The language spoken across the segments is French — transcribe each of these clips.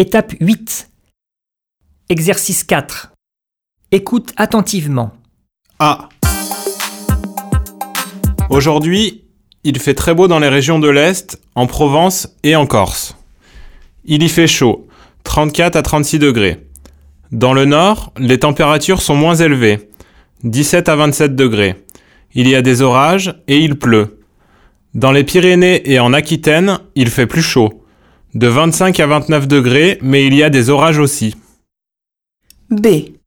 Étape 8. Exercice 4. Écoute attentivement. A. Aujourd'hui, il fait très beau dans les régions de l'Est, en Provence et en Corse. Il y fait chaud, 34 à 36 degrés. Dans le nord, les températures sont moins élevées, 17 à 27 degrés. Il y a des orages et il pleut. Dans les Pyrénées et en Aquitaine, il fait plus chaud, de 25 à 29 degrés, mais il y a des orages aussi. B.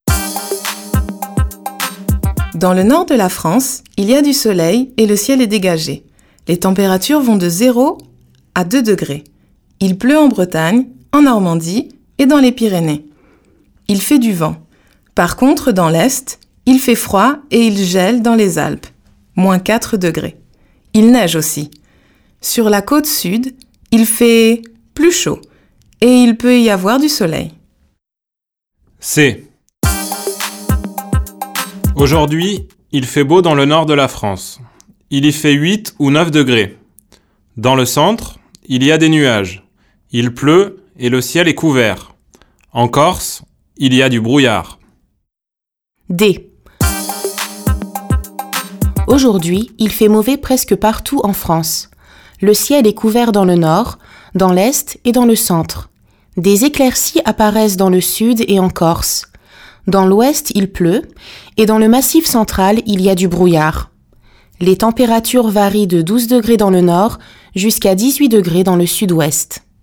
Dans le nord de la France, il y a du soleil et le ciel est dégagé. Les températures vont de 0 à 2 degrés. Il pleut en Bretagne, en Normandie et dans les Pyrénées. Il fait du vent. Par contre, dans l'Est, il fait froid et il gèle dans les Alpes, moins 4 degrés. Il neige aussi. Sur la côte sud, il fait plus chaud et il peut y avoir du soleil. C. Aujourd'hui, il fait beau dans le nord de la France. Il y fait 8 ou 9 degrés. Dans le centre, il y a des nuages. Il pleut et le ciel est couvert. En Corse, il y a du brouillard. D. Aujourd'hui, il fait mauvais presque partout en France. Le ciel est couvert dans le nord, dans l'est et dans le centre. Des éclaircies apparaissent dans le sud et en Corse. Dans l'ouest, il pleut et dans le massif central, il y a du brouillard. Les températures varient de 12 degrés dans le nord jusqu'à 18 degrés dans le sud-ouest.